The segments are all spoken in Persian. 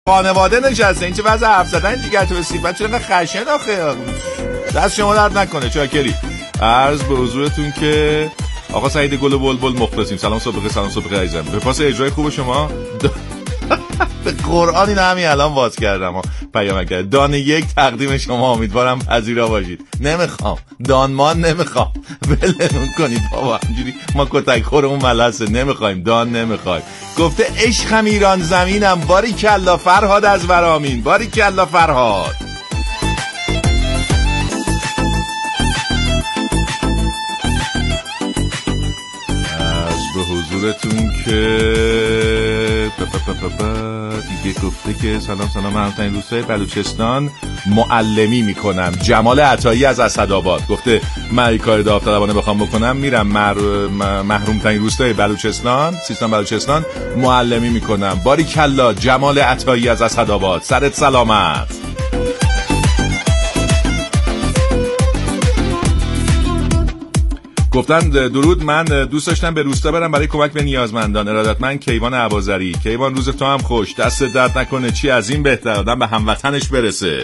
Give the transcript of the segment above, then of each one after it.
خانواده نشسته، این چه وضع حرف زدن دیگه تو سیفت چرا خشن آخه؟ دست شما درد نکنه. چاکری. عرض به حضورتون که آقا سعید گل بلبل مخلصیم. سلام صبح بخیر. سلام صبح بخیر عزیزم. به پاس اجرای خوب شما به قرآن این همین الان باز کردم پیام کرد. دانه یک تقدیم شما، امیدوارم پذیرا باشید. نمیخوام دانمان، نمیخوام ولمون کنید بابا، همجوری ما کتک خورمون ملسه. نمیخوایم دان، نمیخوایم. گفته عشقم ایران زمینم. باریکلا فرهاد از ورامین. باریکلا فرهاد. حضورتون که دیگه گفته که سلام همترین روستای بلوچستان معلمی میکنم. جمال عطایی از اسدآباد گفته من کار داوطلبانه بخوام بکنم میرم محروم ترین روستای بلوچستان، سیستان بلوچستان معلمی میکنم. باریکلا جمال عطایی از اسدآباد، سرت سلامت. گفتن درود، من دوست داشتم به روستا برم برای کمک به نیازمندان. ارادتمند کیوان اباظری. کیوان روز تو هم خوش، دست درد نکنه. چی از این بهتر آدم به هموطنش برسه.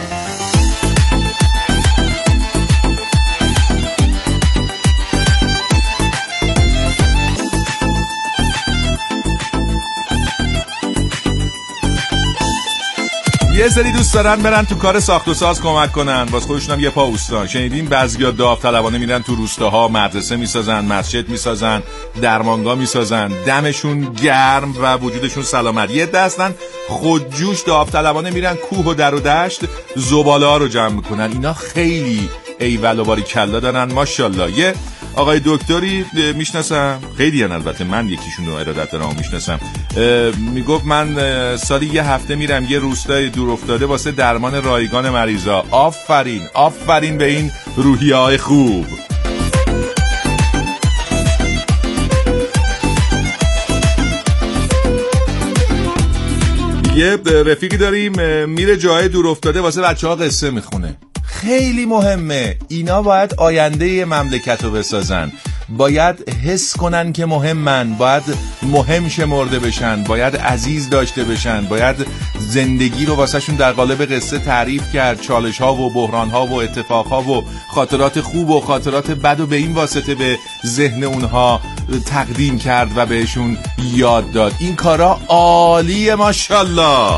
یه سری دوست دارن برن تو کار ساخت و ساز کمک کنن، واسه خودشون هم یه پا اوستان. شنیدین بعضیا داوطلبانه میرن تو روستاها مدرسه میسازن، مسجد میسازن، درمانگاه میسازن. دمشون گرم و وجودشون سلامت. یه دستن خودجوش داوطلبانه میرن کوه و در و دشت زباله ها رو جمع میکنن. اینا خیلی ایول و باریکلا دارن ماشاءالله. یه آقای دکتری میشناسم، خیلی البته من یکیشون رو ارادت دارم میشناسم، میگفت من سالی یه هفته میرم یه روستای دور افتاده واسه درمان رایگان مریضا. آفرین آفرین به این روحیه‌های خوب. یه رفیقی داریم میره جای دور افتاده واسه بچه‌ها قصه میخونه. خیلی مهمه. اینا باید آینده مملکت رو بسازن، باید حس کنن که مهمن، باید مهم شمرده بشن، باید عزیز داشته بشن، باید زندگی رو واسه شون در قالب قصه تعریف کرد، چالش ها و بحران ها و اتفاق ها و خاطرات خوب و خاطرات بد و به این واسطه به ذهن اونها تقدیم کرد و بهشون یاد داد. این کارا عالیه ماشاءالله.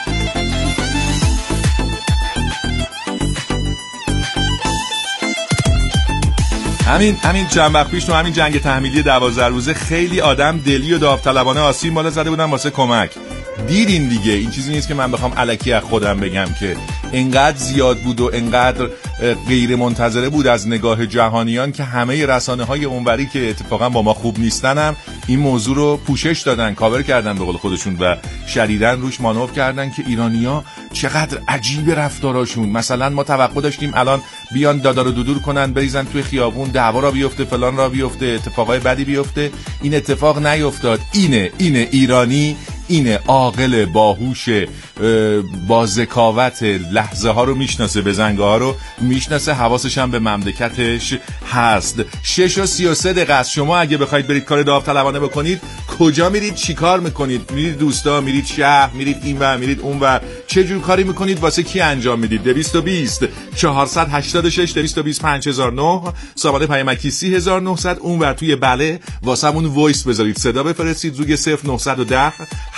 همین چند وقت پیش تو همین جنگ تحمیلی 12 روزه خیلی آدم دلی و داوطلبانه آسیب بالا زده بودن واسه کمک. دیدین دیگه، این چیزی نیست که من بخوام الکی از خودم بگم که انقدر زیاد بود و انقدر غیر منتظره بود از نگاه جهانیان که همه رسانه‌های اونوری که اتفاقا با ما خوب نیستنم این موضوع رو پوشش دادن، کاور کردن به قول خودشون و شدیداً روش مانور کردن که ایرانی‌ها چقدر عجیب رفتاراشون. مثلا ما توقع داشتیم الان بیان دادار و دودور کنن، بریزن توی خیابون، دعوا را بیفته، فلان را بیفته، اتفاقای بدی بیفته. این اتفاق نیفتاد. اینه ایرانی، اینه عاقل، باهوش، با ذکاوت، لحظه ها رو میشناسه، بزنگه ها رو میشناسه، حواسش هم به مملکتش هست. 6:33 است. شما اگه بخواید برید کار داوطلبانه بکنید کجا میرید؟ چی کار میکنید؟ میرید دوستا، میرید شهر، میرید اینور، میرید اونور؟ چه جور کاری میکنید؟ واسه کی انجام میدید؟ 220 486 220 5009 سامانه پیامکی 3900 اونور توی بله واسمون وایس بذارید، صدا بفرستید روی 0910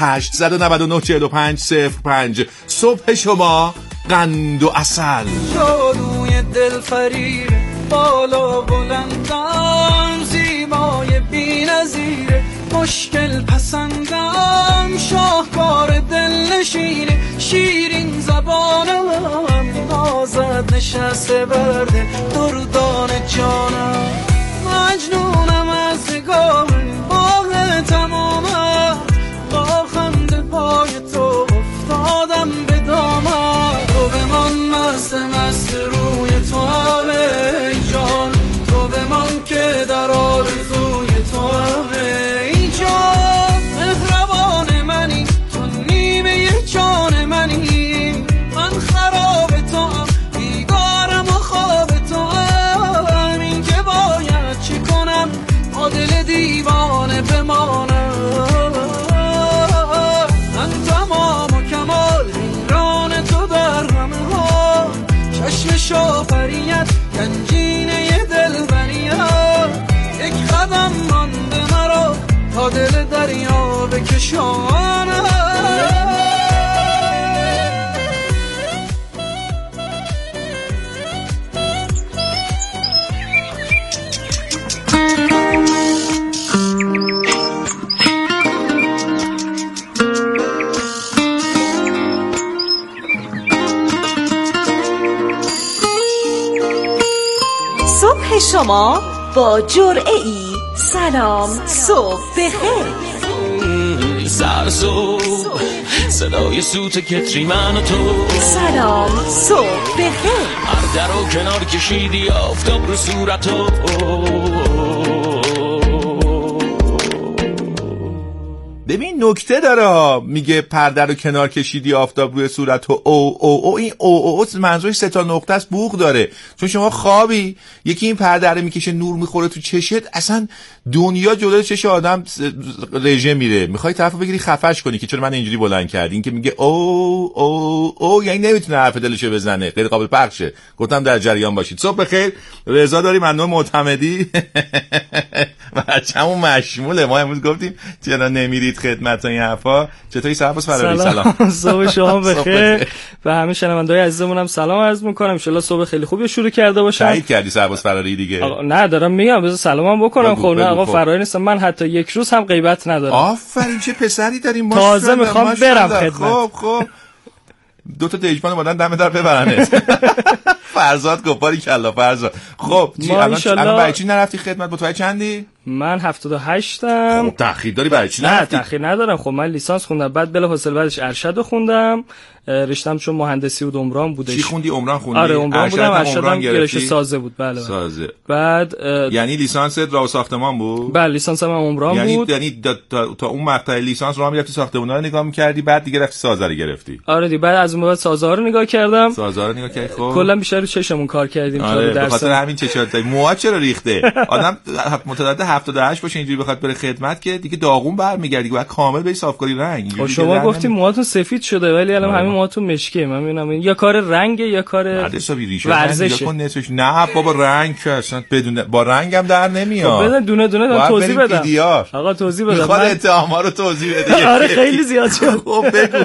899 45 05. صبح شما قند و عسل. جادوی دل فریب بالا بلندم، زیبای بی‌نظیر مشکل پسندم، شاهکار دل نشینه شیرین زبانم، نازد نشسته برده دردان جانم، مجنونم از نگاه باغ تمامم، با خنده پای تو افتادم به دامن، تو بمان مست روی تو همه جان، تو بمان که در آرزوی تو همه جان، مهربان منی تو نیمه جان منی، من خراب تو هم بیدارم و خواب تو هم، این آفریت گنجینه دلبریت یک قدم مانده مرا تا دل دریا بکشانم صبح شما با جرعه ای سلام صبح بخیر. سر صبح صدای سوت کتری من و تو سلام صبح بخیر. هر در و کنار کشیدی آفتاب رو صورتو ببین نکته داره میگه پرده رو کنار کشیدی آفتاب روی صورت و او این او منظورش 3 تا نقطه است بوق داره چون شما خوابی یکی این پرده رو میکشه نور میخوره تو چشت اصلا دنیا جلوی چش آدم رژه میره میخوای طرفو بگیری خفش کنی که چرا من اینجوری بلند کردی این که میگه او یعنی نمیتونه حرف دلشو بزنه غیر قابل پخشه گفتم در جریان باشید. صبح بخیر رضا داریم من معتمدی بچه‌مون مشموله ما امروز گفتیم چرا نمیرید خدمت این حرفا. چطوری سرباز فراری؟ سلام صبح شما بخیر و همه شنونده‌های عزیزمونم سلام عرض می‌کنم. ان شاءالله صبح خیلی خوبی شروع کرده باشم. تایید کردی سرباز فراری دیگه؟ نه دارم میگم بذار سلامم بکنم. خب نه آقا فراری نیستم من حتی یک روز هم غیبت ندارم. آفرین چه پسری داریم تازه میخوام برم خدمت. خب 2 تا دژبان اومدن دم در ببرنت. فرزاد گفاری کلا فرزاد. خب الان برای چی نرفتی خدمت؟ متوجه چندی؟ من 78م. خب تأخیر داری برای چی نرفتی؟ نه تأخیر ندارم. خب من لیسانس خوندم بعد بلافاصله بعدش ارشد خوندم. رشتم چون مهندسی بود عمران بودش. چی خوندی؟ عمران خوندی؟ آره عمران بودم. ارشدم گرایش سازه بود. بله سازه. بعد یعنی لیسانست راه و ساختمان بود؟ بله لیسانسم عمران بود. یعنی تا اون مقطع لیسانس راه میرفتی ساختمونا رو نگاه می‌کردی بعد دیگه رفتی سازه رو گرفتی؟ آره دیگه بعد از اون بعد سازه رو نگاه کردم. سازه رو نگاه کردی. خب کلا بیشتر رو چشمون کار کردیم تا درس. به خاطر همین چشات موها چرا ریخته؟ آدم متولد 78 باشه اینجوری بخواد بره خدمت که دیگه داغون برمیگردی بعد کامل بری صافکاری رنگ. شما گفتیم موهاتون سفید شده ولی الان همین موهاتون مشکی. من میبینم یا کار رنگ یا کار ورزشه. نه بابا رنگ که اصلا بدون با رنگم در نمیاد. خب بزن دونه دونه توضیح بدم. آقا توضیح بده. میخواد اتهاما رو توضیح بده. آره خیلی زیاد شد. خب بگو.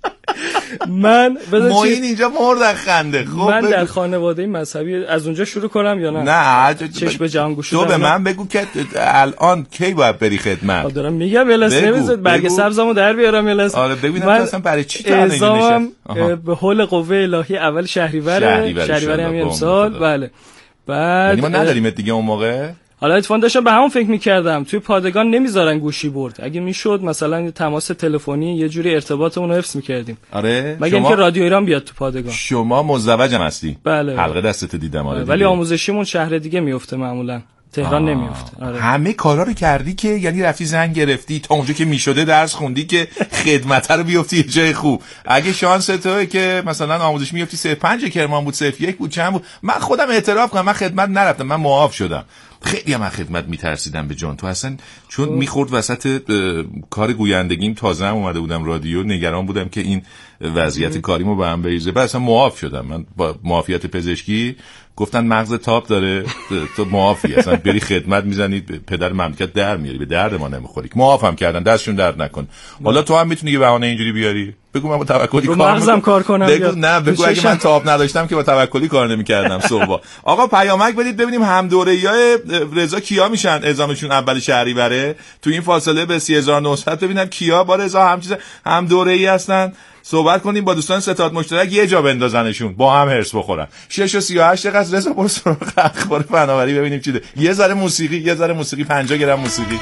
من موین اینجا مرد خنده. خب من در خانواده مذهبی از اونجا شروع کنم یا نه چشم به جهان گشوده. تو به من بگو که الان کی باید بری خدمت؟ دارم میگم الس نمیذارد برگ سبزمو در بیارم الس. آره ببینم اصلا برای چی تو نشم به حول قوه الهی اول شهریور هم امسال. بله بعد یعنی ما نداریم دیگه اون موقع. حالا اتفاقا داشتم به همون فکر می‌کردم توی پادگان نمیذارن گوشی برد. اگه میشد مثلا یه تماس تلفنی یه جوری ارتباطمون رو حفظ می‌کردیم. آره مگه اینکه رادیو ایران بیاد تو پادگان. شما مزدوجم هستی؟ بله. حلقه دستت دیدم. آره ولی آموزشیمون شهر دیگه میفته معمولا. تهران نمیفته. آره. همه کارا رو کردی که یعنی رفتی زنگ گرفتی تا اونجا که میشده درس خوندی که خدمت رو بیفتی یه جای خوب. اگه شانس توئه که مثلا آموزش میفتی 05 کرمان بود 01 بود چند بود. من خودم اعتراف کنم من خدمت نرفتم من معاف شدم. خیلی هم خدمت میترسیدم به جان تو اصلا چون میخورد وسط کار گویندگیم تازه هم اومده بودم رادیو نگران بودم که این وضعیت کاریمو به هم بریزه بعد اصلا معاف شدم. من با معافیت پزشکی گفتن مغز تاپ داره تو معافی اصلا بری خدمت میزنی پدر مملکت در میاری به درد ما نمیخوری. معافم کردن دستشون درد نکن. حالا تو هم میتونی یه بهانه اینجوری بیاری بگو من با توکلی کار کنم. بگو اگه من تاپ نداشتم که با توکلی کار نمیکردم. صبح آقا پیامک بدید ببینیم هم دوره‌ای رضا کیا میشن اعزامشون اول شهریوره تو این فاصله به 3900 ببینم کیا با رضا هم دوره‌ای هستن. صحبت کنیم با دوستان ستاد مشترک یه جا بندازنشون با هم هرس بخورن. 6:38 دقیقه رضا برو سراغ اخبار فناوری ببینیم چی ده. یه ذره موسیقی 50 گرم موسیقی.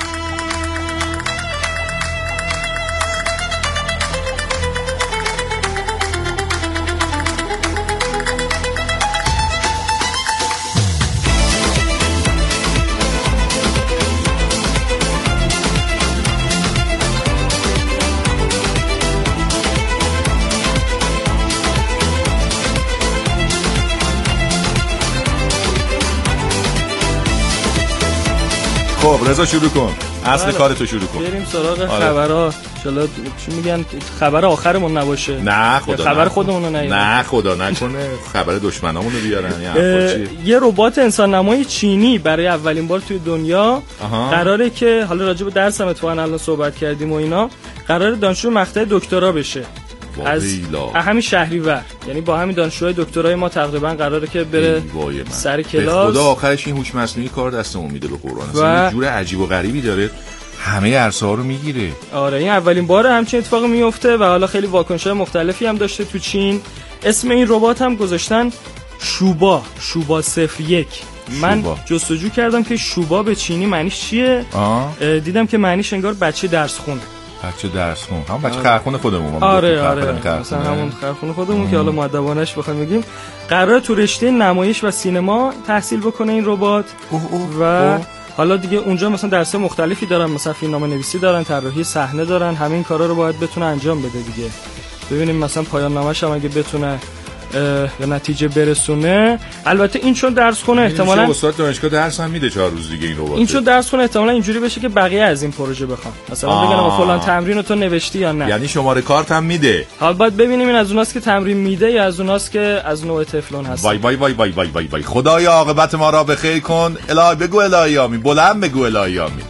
خب رضا شروع کن، اصل کارتو شروع کن. بریم سراغ خبرها. ان چی میگن خبر آخرمون نباشه. نه خدا، خبر خودمون رو نه خدا نکنه خبر دشمنامون رو بیارن. یه ربات انسان نمای چینی برای اولین بار توی دنیا قراره که حالا راجع به درسم اتفاقا الان صحبت کردیم و اینا، قراره دانشجو مقطع دکترا بشه از همین شهریور. یعنی با همین دانشجوهای دکترای ما تقریبا قراره که بره سر کلاس. خدا آخرش این هوش مصنوعی کار دستمون میده به قرآن. اصلا یه جور عجیب و غریبی داره، همه عرصه‌ها رو میگیره. آره این اولین باره همچین اتفاقی میفته و حالا خیلی واکنش‌های مختلفی هم داشته تو چین. اسم این ربات هم گذاشتن شوبا 01. من جستجو کردم که شوبا به چینی معنیش چیه. دیدم که معنیش انگار بچه درس خون. بچه درس خون، هم بچه خرخون خودمون. آره مثلا همون خرخون خودمون که حالا مؤدبانش بخوایم بگیم. قراره تو رشته نمایش و سینما تحصیل بکنه این ربات و حالا دیگه اونجا مثلا درس مختلفی دارن، مثلا فیلمنامه‌نویسی دارن، طراحی صحنه دارن، همین کارا رو باید بتونه انجام بده دیگه. ببینیم مثلا پایان نامش هم اگه بتونه به نتیجه برسونه. البته این چون درس خونه احتمالاً استاد دانشگاه درس هم میده 4 روز دیگه این ربات. این چون درس خونه احتمالاً اینجوری بشه که بقیه از این پروژه بخوان، مثلا بگن آقا فلان تمرین رو تو نوشتی یا نه. یعنی شماره کارت هم میده. حالا باید ببینیم این از اوناست که تمرین میده یا از اوناست که از نوع تفلون هست. وای وای وای وای وای وای وای. خدایا عاقبت ما را بخیر کن. الهی بگو الهی آمین. بلند بگو الهی آمین.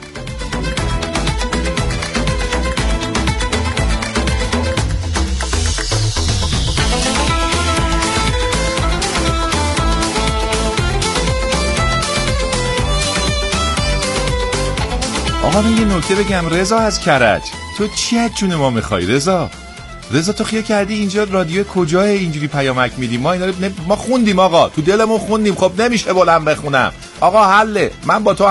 آقا من یه نکته بگم. رضا از کرج، تو چی از جون ما میخوای رضا؟ تو خیال کردی اینجا رادیو کجاه اینجوری پیامک میدیم؟ ما اینا ما خوندیم آقا، تو دلمون خوندیم. خب نمیشه بلند بخونم آقا، حله. من با تو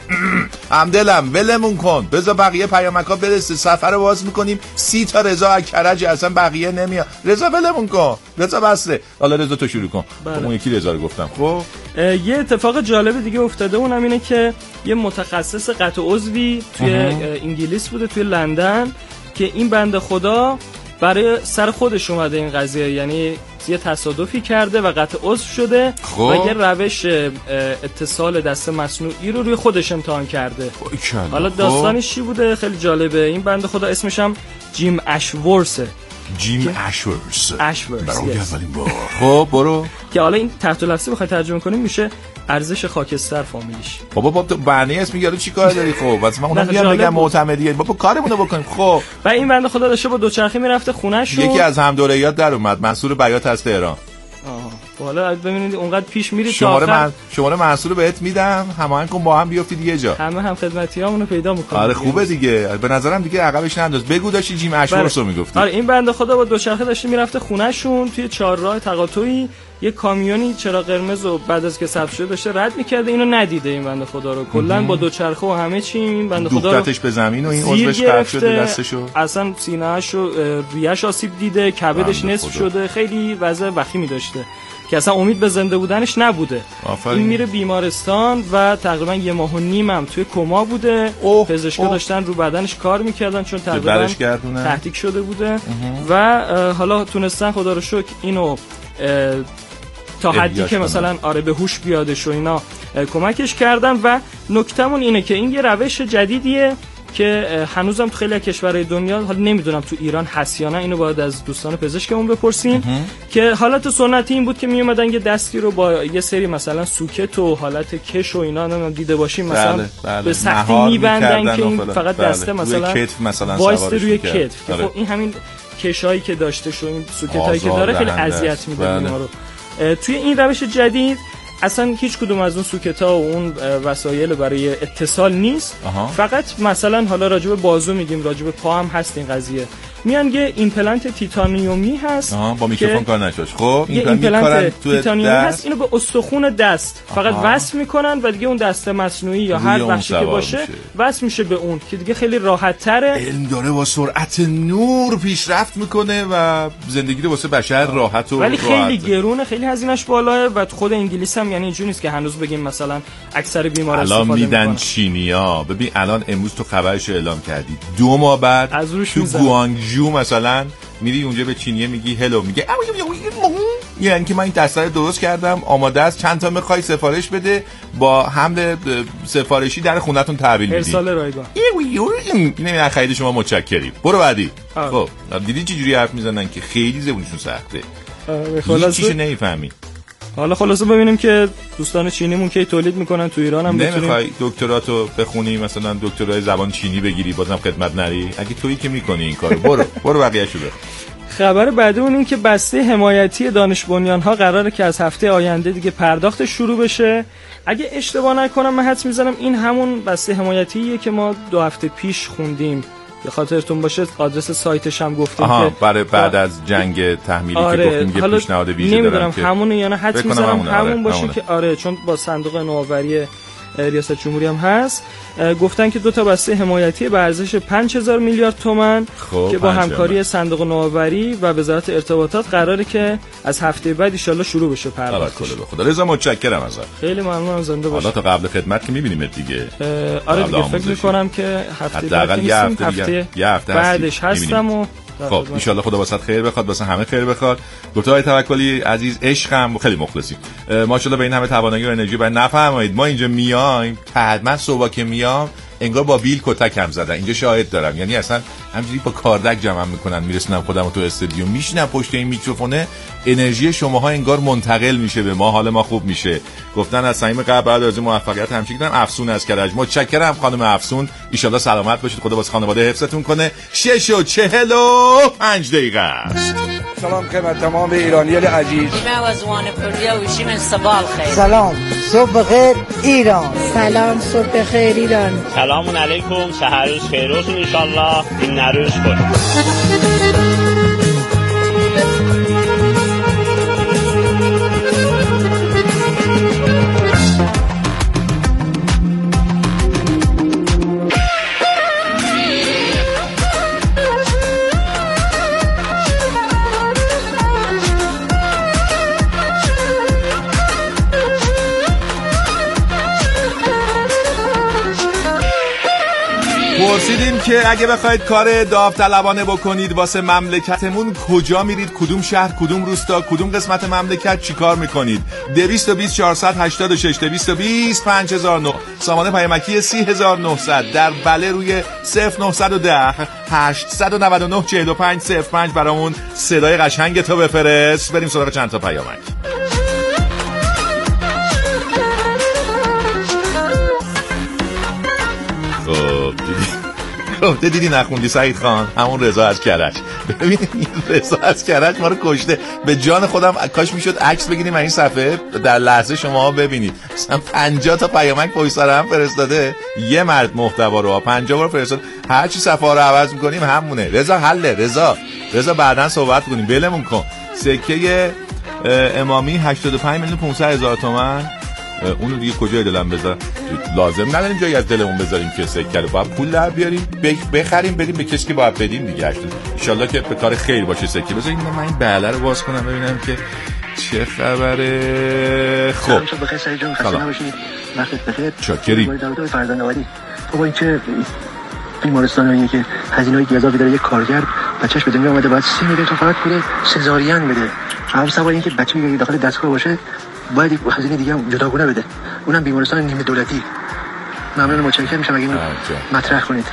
همدلم، ولمون کن. بذار بقیه پیامکا برسه، سفر رو باز میکنیم. 30 تا رضا از کرج، اصلا بقیه نمیاد. رضا ولمون کن، رضا بسه. حالا رضا تو شروع کن. اون یکی رضا رو گفتم. خب یه اتفاق جالب دیگه افتاده، اونم اینه که یه متخصص قطع عضوی توی انگلیس بوده، توی لندن، که این بنده خدا برای سر خودش اومده این قضیه، یعنی یه تصادفی کرده و قطع عضو شده و یه روش اتصال دست مصنوعی رو روی خودش امتحان کرده. حالا داستانش چی بوده؟ خیلی جالبه. این بنده خدا اسمش هم جیم اشورسه. جیم اشورس برای اولین بار. خب برو که حالا این تحت لفظی بخوای ترجمه کنیم میشه ارزش خاکستر فامیلیش. بابا تو برنامه اسم میگه چی کار داری؟ خب واسه من اونم میگم بگم معتمدیه. بابا کارمونو بکنیم. خب و این بنده خدا داشته با دوچرخه میرفته خونه‌شو، یکی از همدوریات در اومد، منصور بیات از تهران. حالا ببینید اونقدر پیش میرید تا آخر. شماره منصور رو بهت میدم، هماهنگ کن با هم بیافتید یه جا. همه هم خدمتیامونو پیدا میکنن. آره خوبه دیگه. به نظرم دیگه عقبش ننداز. بگو داشتی جیم اشورس رو میگفتی. آره این بنده خدا با دوچرخه داشته میرفته خونه‌شون، توی چهارراه تقاطعی یه کامیونی چراغ قرمز رو بعد از که سبز شده داشته رد می‌کرده، اینو ندیده این بنده خدا رو. کلا با دوچرخه و همه چی این بنده خدا رو دوختش به زمین و این عضوش قطع شده دستشو، اصلا سینه‌اش و ریه‌اش آسیب دیده، کبدش نصف شده، خیلی وضع وخیمی داشته که اصلا امید به زنده بودنش نبوده. این میره بیمارستان و تقریبا 1.5 ماه هم توی کما بوده. پزشکا داشتن رو بدنش کار میکردن چون تقریبا تهدیگ شده بوده و حالا تونستن خدا رو شکر اینو تا حدی که مثلا آره به هوش بیادش و اینا کمکش کردن. و نکتهمون اینه که این یه روش جدیدیه که هنوزم تو خیلی از کشورهای دنیا، حالا نمیدونم تو ایران هست یا نه، اینو باید از دوستان پزشکمون بپرسین، که حالت سنتی این بود که می اومدن یه دستی رو با یه سری مثلا سوکت و حالت کش و اینا دیده باشیم مثلا به سختی میبندن که این فقط دسته مثلا وایست روی کتف. خب این همین کشایی که داشته شو، این سوکتایی که داره خیلی اذیت میده اینا رو. توی این روش جدید اصلا هیچ کدوم از اون سوکت‌ها و اون وسایل برای اتصال نیست. فقط مثلا حالا راجع به بازو میگیم، راجع به پا هم هست این قضیه. میان یه ایمپلنت تیتانیومی هست با میکروفون کار نشد. خب این ایمپلنت تیتانیومی هست، اینو به استخون دست فقط وصل میکنن و دیگه اون دست مصنوعی یا هر بخشی که باشه وصل میشه به اون که دیگه خیلی راحت تره. علم داره با سرعت نور پیشرفت میکنه و زندگی رو واسه بشر راحت و ولی خیلی گرونه، خیلی هزینه‌اش بالاه و خود انگلیس هم یعنی اینجوری نیست که هنوز بگیم مثلا اکثر بیمارا استفاده میکنن. الان میدن چینیا. ببین الان امروز تو خبرش اعلام کردی 2 ماه بعد تو گوانگژو بونژو مثلا میری اونجا به چینیه میگی هلو، میگه یعنی که من این دسته رو درست کردم، آماده است، چند تا میخوای سفارش بده، با حمل سفارشی در خونتون تحویل میدی. ارسال رایگان. اینه خرید شما، متشکریم. برو بعدی. خب دیدی چه جوری حرف میزنن که خیلی زبونشون سخته. هیچ چیزی نمیفهمی. حالا خلاصه ببینیم که دوستان چینیمون کی تولید میکنن تو ایران هم بتونیم. نمیخوای دکتراتو بخونی مثلا دکترای زبان چینی بگیری بازم خدمت نری؟ اگه تویی که میکنی این کارو برو بقیه‌شو بخون. خبر بعدی اون این که بسته حمایتی دانش بنیان‌ها قراره که از هفته آینده دیگه پرداخت شروع بشه. اگه اشتباه نکنم من حدس میزنم این همون بسته حمایتیه که ما 2 هفته پیش خوندیم. به خاطرتون باشه آدرس سایتش هم گفتیم که برای بعد از جنگ تحمیلی که گفتیم یه پیشنهاد ویژه دارم که همونه یا نه، حدس میزنم همون باشه که چون با صندوق نوآوری ریاست جمهوری هم هست. گفتن که 2 تا بسته حمایتی به ارزش 5000 میلیارد تومان که با همکاری صندوق نوآوری و وزارت ارتباطات قراره که از هفته بعد ان شاءالله شروع بشه پرداختش. به خدا رضا متشکرم ازت. خیلی ممنونم، زنده باشی. حالا تا قبل خدمت که می‌بینیم دیگه. آره دیگه فکر می‌کنم که هفته بعد یه هفته بعدش هستم و خب ان شاءالله خدا واسط خیر بخواد، واسه همه خیر بخواد. دکتر آقای توکلی عزیز عشقم خیلی مخلصی. ماشاءالله به این همه توانایی و انرژی بعد نفرمایید ما اینجا میایم من صبح که میام انگار با بیل کتکم زدن. اینجا شاهد دارم، یعنی اصلا همینجوری با کاردک جمع میکنن، میرسونم خودمو تو استودیو، میشینم پشت این میکروفونه، انرژی شماها انگار منتقل میشه به ما، حال ما خوب میشه. گفتن از صمیم قلب بعد از موفقیت همیشه گفتم افسون از کرج. متشکرم خانم افسون، ان شاءالله سلامت باشید، خدا واسه خانواده حفظتون کنه. 6:45 است. سلام خدمت تمام ایرانیان عزیز. سلام صبح خیر ایران. سلام صبح خیر ایران. سلام علیکم، سحر روز خیروز ان شاء الله این نروز خوش. پرسیدیم که اگه بخواید کار داوطلبانه بکنید واسه مملکتمون کجا میرید؟ کدوم شهر، کدوم روستا، کدوم قسمت مملکت چیکار میکنید؟ 220 486 220 5009 سامانه پیامکی 30900 در بله روی 0910 899 4505 برامون صدای قشنگ تو بفرست. بریم سراغ چند تا پیامک. دیدی نخوندی سعید خان؟ همون رضا از کرج. ببین این رضا از کرج ما رو کشته. به جان خودم کاش میشد عکس بگیریم این صفحه در لحظه شما ببینید. مثلا 50 تا پیامک پشت سر هم فرستاده، یه مرد محتوا رو 50 بار فرستاد. هر چی صفحه رو عوض می‌کنیم همونه. رضا حله. رضا بعداً صحبت کنیم. بلمون کن. سکه امامی 85,500,000 تومان. اونو دیگه کجای دلم بذار؟ لازم نداریم جایی از دلمون بذاریم که سکه رو باید پول در بیاریم بخریم بریم به کسی که باید بدیم دیگه. ان شاءالله که به کار خیر باشه سکه. بذارید من این بله رو باز کنم ببینم که چه خبره. خب بخیر سعید جون، خسته نباشید، وقتت بخیر. چاکریم. خب این که بیمارستانیه که هزینه‌های گزافی داره، یک کارگر بچه‌ش به دنیا اومده باید 30 میلیون تا فقط پول سزارین بده. هر سوال این که بچه‌ی داخل دستگاه باشه باید هزینه دیگه هم جداگونه بده، اونم بیمارستان نیمه دولتی. ممنون، متشکرم میشم اگه مطرح کنید.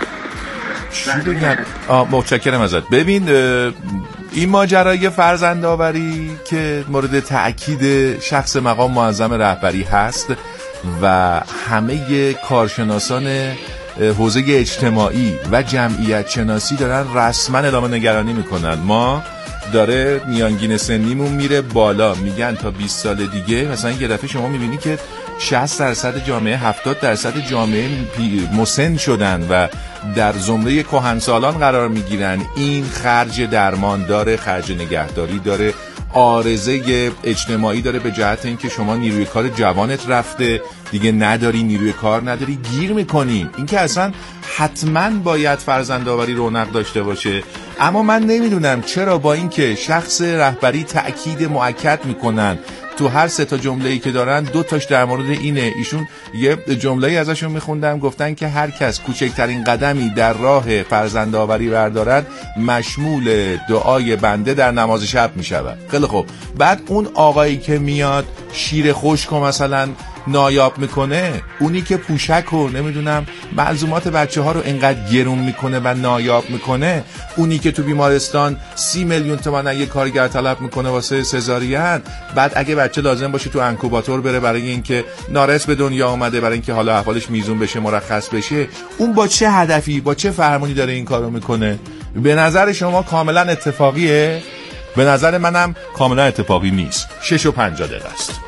متشکرم ازت. ببین این ماجرای فرزندآوری که مورد تأکید شخص مقام معظم رهبری هست و همه کارشناسان حوزه اجتماعی و جمعیت شناسی دارن رسما اعلام نگرانی میکنن. ما داره میانگین سنیمون میره بالا، میگن تا 20 سال دیگه مثلا یه دفعه شما میبینی که 60% جامعه 70% جامعه مسن شدن و در زمره کهنسالان قرار میگیرن. این خرج درمان داره، خرج نگهداری داره، عارضه اجتماعی داره به جهت اینکه شما نیروی کار جوانت رفته دیگه نداری، نیروی کار نداری، گیر میکنی. این که اصلا حتما باید فرزندآوری رونق داشته باشه. اما من نمیدونم چرا با اینکه شخص رهبری تأکید مؤکد میکنن تو هر 3 تا جمله‌ای که دارن 2 تاش در مورد اینه. ایشون یه جمله‌ای ازشون میخوندم، گفتن که هر کس کوچکترین قدمی در راه فرزندآوری بردارد مشمول دعای بنده در نماز شب میشود. خیلی خوب، بعد اون آقایی که میاد شیر خشک مثلا نایاب میکنه، اونی که پوشک و نمیدونم ملزومات بچه ها رو اینقدر گرون میکنه و نایاب میکنه، اونی که تو بیمارستان 30 میلیون تومان یه کارگر طلب میکنه واسه سزارین، بعد اگه بچه لازم باشه تو انکوباتور بره برای اینکه نارس به دنیا اومده، برای اینکه حالا احوالش میزون بشه، مرخص بشه، اون با چه هدفی، با چه فرمانی داره این کارو میکنه؟ به نظر شما کاملا اتفاقیه؟ به نظر منم کاملا اتفاقی نیست. 6:50 است.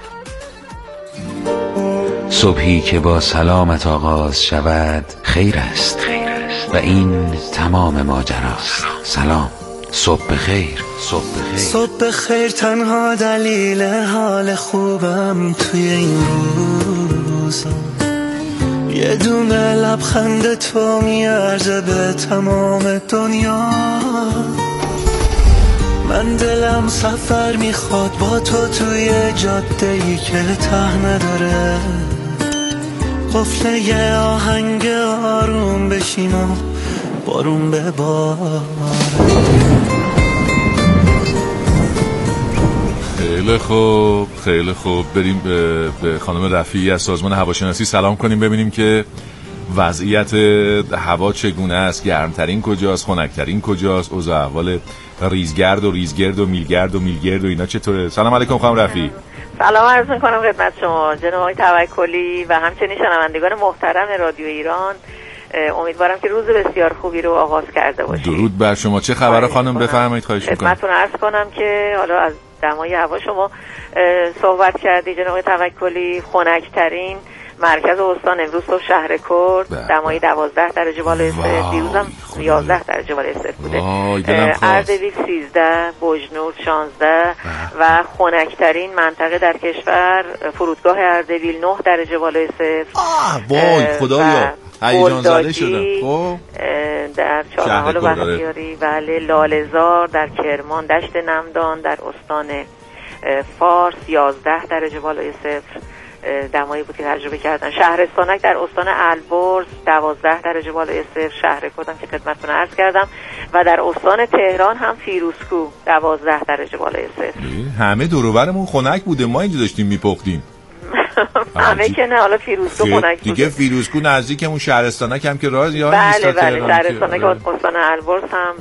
صبحی که با سلامت آغاز شود خیر است و این تمام ماجراست. سلام، صبح بخیر. صبح بخیر تنها دلیل حال خوبم توی این روزا، یه دونه لبخند تو میارزه به تمام دنیا. من دلم سفر میخواد با تو توی جاده‌ای که ته نداره، قفل یه آهنگ آروم بشیم و بارون بباره. خیلی خوب بریم به خانم رفیعی از سازمان هواشناسی سلام کنیم، ببینیم که وضعیت هوا چگونه است، گرمترین کجاست، خنکترین کجاست، اوضاع احوال ریزگرد و میلگرد و اینا چطوره؟ سلام علیکم خانم رفیعی. سلام عرض می‌کنم خدمت شما جناب آقای توکلی و همچنین شنوندگان محترم رادیو ایران. امیدوارم که روز بسیار خوبی رو آغاز کرده باشید. درود بر شما. چه خبره خانم؟ بفرمایید. خواهش می‌کنم. خدمتتون عرض کنم که حالا از دمای هوا شما صحبت کردید جناب آقای توکلی. خنک‌ترین مرکز استان امروز صبح شهرکرد دمای 12 درجه بالای صفر، دیروزم 11 درجه بالای صفر بوده. اردبیل 13، بوجنور 16 و خنک‌ترین منطقه در کشور فرودگاه اردبیل 9 درجه بالای صفر. وای خدایا هیجان زده شدم. خب در چهارمحال و بختیاری، بله، لاله‌زار در کرمان، دشت نمدان در استان فارس 11 درجه بالای صفر دمایی بود که تجربه کردن. شهرستانک در استان البرز 12 درجه بالای صفر شهرکردم که خدمتتون عرض کردم و در استان تهران هم فیروزکو 12 درجه بالای صفر. همه دور و برمون خنک بوده، ما اینجا داشتیم میپختیم. همه که نه، حالا فیروزکو خنک بوده دیگه. فیروزکو نزدیکمون شهرستانک هم که راز یا بله شهرستانک استان البرز هم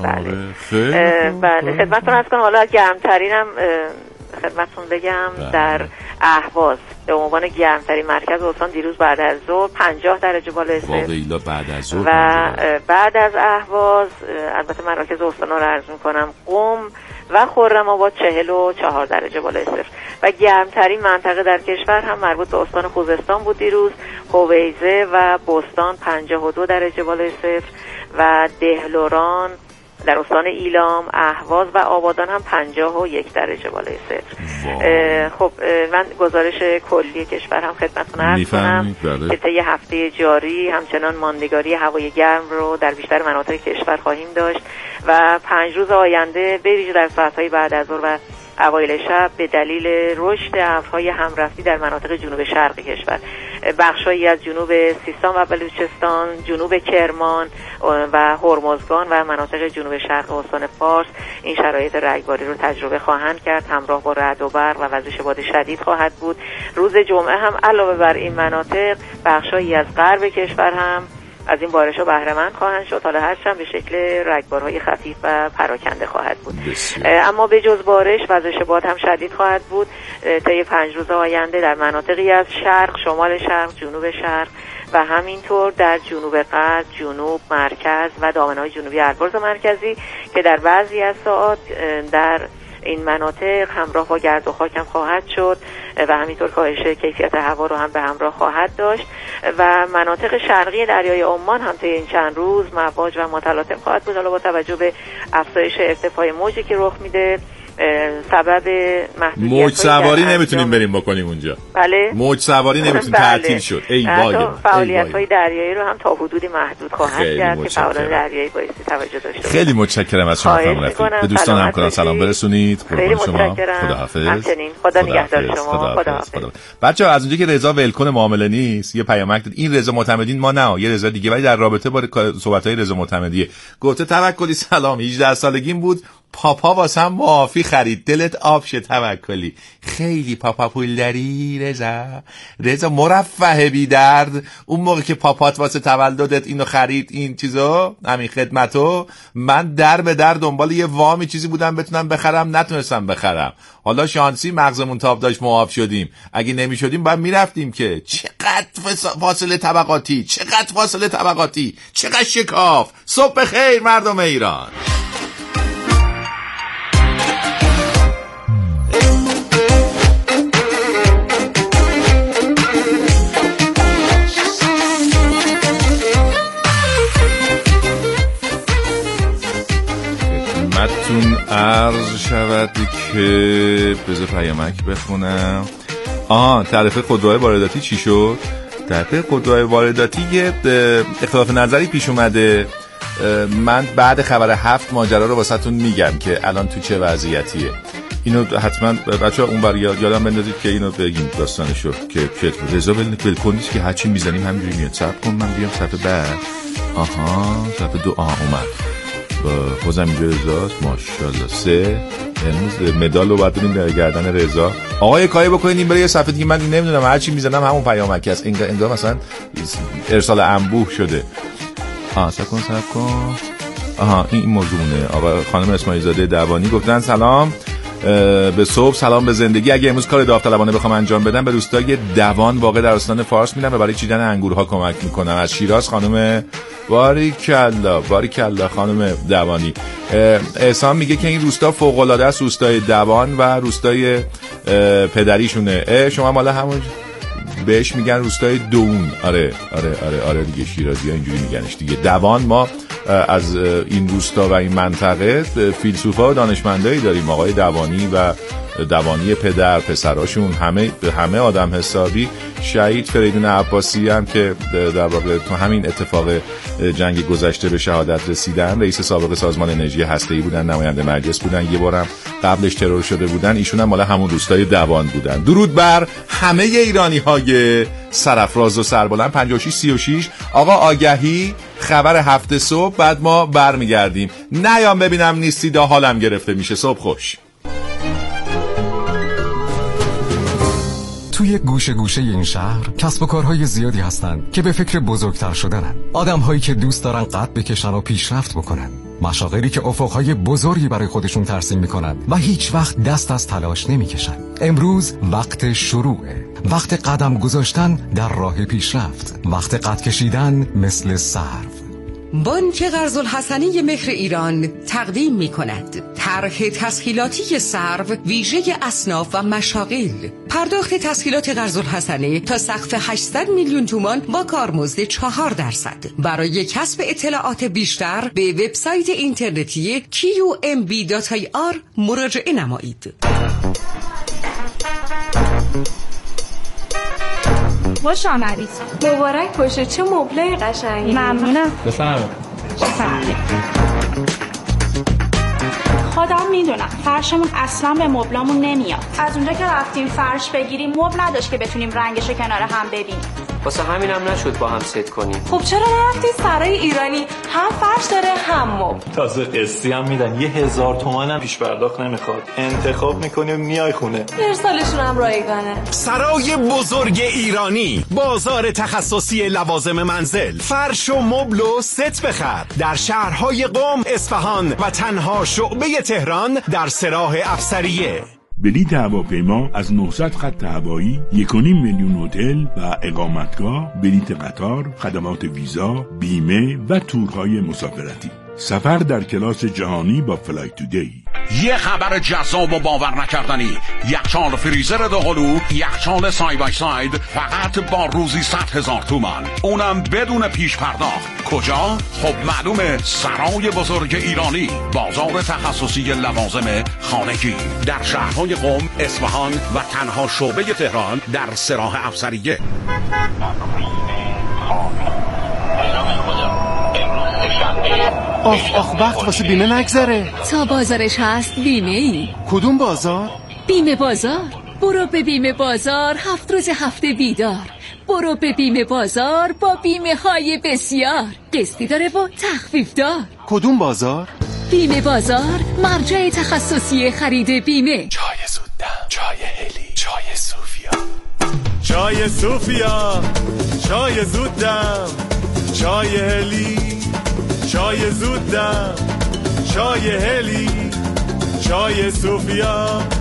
بله خدمتتون عرض کنم. حالا گرمترینم خدمتتون بگم در اهواز به عنوان گرمترین مرکز استان دیروز بعد از ظهر 50 درجه بالای صفر و بعد از اهواز البته مراکز استان رو عرض می‌کنم قم و خرم‌آباد 44 درجه بالای صفر و گرمترین منطقه در کشور هم مربوط به استان خوزستان بود دیروز، هویزه و بستان 52 درجه بالای صفر و دهلوران در استان ایلام، اهواز و آبادان هم 51 درجه بالای صفر. خب من گزارش کلی کشور هم خدمتتون عرض کنم که طی هفته جاری همچنان ماندگاری هوای گرم رو در بیشتر مناطق کشور خواهیم داشت و 5 روز آینده به ویژه در ساعت‌های بعد از ظهر و اوایل شب به دلیل رشد ابرهای همرفتی در مناطق جنوب شرق کشور، بخشایی از جنوب سیستان و بلوچستان، جنوب کرمان و هرمزگان و مناطق جنوب شرق استان فارس این شرایط رگباری رو تجربه خواهند کرد، همراه با رعد و برق و وزش باد شدید خواهد بود. روز جمعه هم علاوه بر این مناطق بخشایی از غرب کشور هم از این بارش‌ها بهره مند خواهند شد، حالا هرچند به شکل رگبارهای خفیف و پراکنده خواهد بود. اما به جز بارش وزش باد هم شدید خواهد بود طی 5 روز آینده در مناطقی از شرق، شمال شرق، جنوب شرق و همینطور در جنوب غرب، جنوب، مرکز و دامنه‌های جنوبی البرز مرکزی که در بعضی از ساعات در این مناطق همراه با گرد و خاک هم خواهد شد و همینطور کاهش کیفیت هوا رو هم به همراه خواهد داشت و مناطق شرقی دریای عمان هم طی این چند روز مواج و متلاطم خواهد بود. حالا با توجه به افزایش ارتفاع موجی که رخ میده سبب محدودیت موج سواری نمیتونیم بریم بکنیم اونجا. بله موج سواری نمیتونیم تعطیل شد. ای وای. فعالیت‌های دریایی رو هم تا حدودی محدود خواهد کرد که فعالیت دریایی بایستی توجه داشته باشید. خیلی متشکرم از شما خانم رفیق. به دوستان همکاران سلام برسونید. خیلی شما. خداحافظ. همچنین خدا نگهدار شما. خداحافظ. بچه‌ها از اونجا که رضا ولکن معامله نیست، یه پیامک داد. این رضا معتمدین ما نه، یه رضا دیگه، ولی در رابطه با صحبت‌های رضا معتمدیه. گفته توکلی سلام، 18 سالگیم بود، پاپا واسم معافی خرید، دلت آب شه توکلی. خیلی پاپا پول داری رضا مرفه بی درد. اون موقع که پاپات واسه تولدت اینو خرید، این چیزو، همین خدمتو، من در به در دنبال یه وامی چیزی بودم بتونم بخرم، نتونستم بخرم. حالا شانسی مغزمون تاب داشت معاف شدیم، اگه نمی شدیم باید میرفتیم. که چقدر فاصله طبقاتی، چقدر شکاف. صبح خیر مردم ایران. خدمتتون عرض شود که بذار پیامک بخونم. تعرفه خودروهای وارداتی چی شد؟ تعرفه خودروهای وارداتی یه اختلاف نظری پیش اومده. من بعد خبر 7 ماجرا رو واسهتون میگم که الان تو چه وضعیتیه. اینو حتما بچه‌ها اون بر یادم بندازید که اینو بگیم داستانشو که رضا ولکنیش که هرچی میزنیم همینجوری میاد. صبر کن من بیام صفحه بعد. صفحه 2 اومد. بازم اینجا رضاست. ماشاءالله. 3 امروز مدال رو باید بدیم در گردن رضا. آقا یه کاری بکنید این بره یه صفحه دیگه. من نمیدونم هرچی میزنم همون پیامک است. انگار مثلا ارسال انبوه شده. صبر کن. این موضوعونه. آقا خانم اسماعیل زاده دوانی گفتن سلام به صبح، سلام به زندگی. اگه امروز کار داوطلبانه بخوام انجام بدم به روستای دوان واقع در استان فارس میرم و برای چیدن انگورها کمک میکنم. از شیراز خانم باریکالله خانم دوانی. احسان میگه که این روستا فوق العاده است، روستای دوان و روستای پدریشونه. شما مال همون بهش میگن روستای دون. آره دیگه شیرازی‌ها اینجوری میگنش دیگه. دوان ما از این روستا و این منطقه فیلسوفا و دانشمندایی داریم. آقای دوانی و دوانی پسراشون همه آدم حسابی. شهید فریدون عباسی هم که در واقع تو همین اتفاق جنگ گذشته به شهادت رسیدن، رئیس سابق سازمان انرژی هسته‌ای بودن، نماینده مجلس بودن، یه بارم قبلش ترور شده بودن. ایشون هم مال همون روستای دوان بودن. درود بر همه ایرانی‌های سرافراز و سربلند. 5636 آقا آگهی خبر 7 صبح، بعد ما برمیگردیم. نیام ببینم نیستید حالم گرفته میشه. صبح خوش. توی گوشه این شهر کسب و کارهای زیادی هستن که به فکر بزرگتر شدنن. آدم‌هایی که دوست دارن قد بکشن و پیشرفت بکنن. مشاغلی که افقهای بزرگی برای خودشون ترسیم میکنن و هیچ وقت دست از تلاش نمیکشن. امروز وقت شروعه. وقت قدم گذاشتن در راه پیشرفت. وقت قد کشیدن مثل سرو. بانک قرض‌الحسنی مهر ایران تقدیم می‌کند طرح تسهیلاتی سرو ویژه اصناف و مشاغل. پرداخت تسهیلات قرض‌الحسنه تا سقف 800 میلیون تومان با کارمزد 4%. برای کسب اطلاعات بیشتر به وبسایت اینترنتی qmb.ir مراجعه نمایید. خوش آمدید. مبارک باشه. چه مبلای قشنگی. ممنونم. بفرمایید. خودم میدونم فرشمون اصلا به مبلامون نمیاد. از اونجا که رفتیم فرش بگیریم مبل نداشت که بتونیم رنگشو کنار هم ببینیم. واسه همینم نشد با هم ست کنیم. خب چرا نرفتی سرای ایرانی؟ هم فرش داره هم مبل. تازه قسطی هم میدن. 1000 تومان هم پیش پرداخت نمیخواد. انتخاب میکنی و میای خونه. ارسالشون هم رایگانه. سرای بزرگ ایرانی، بازار تخصصی لوازم منزل، فرش و مبل و ست بخر در شهرهای قم، اصفهان و تنها شعبه تهران در سراح افسریه. بلیط هواپیما از 900 خط هوایی، 1.5 میلیون هتل و اقامتگاه، بلیط قطار، خدمات ویزا، بیمه و تورهای مسافرتی. سفر در کلاس جهانی با فلای تودی. یه خبر جذاب و باور نکردنی، یخچال فریزر دوقلو، یخچال ساید بای ساید، فقط با روزی 100,000 تومان، اونم بدون پیش پرداخت. کجا؟ خب معلومه، سرای بزرگ ایرانی، بازار تخصصی لوازم خانگی در شهرهای قم، اصفهان و تنها شعبه تهران در سراح افسریه. آخ وقت واسه بیمه نگذره. تا بازارش هست بیمه ای. کدوم بازار؟ بیمه بازار. برو به بیمه بازار 7 روز هفته بیدار. برو به بیمه بازار با بیمه های بسیار، قسطی داره و تخفیف دار. کدوم بازار؟ بیمه بازار، مرجع تخصصی خرید بیمه. چای زودم، چای هلی، چای صوفیا. چای صوفیا، چای زودم، چای هلی، چای زودم، چای هلی، چای صوفیا.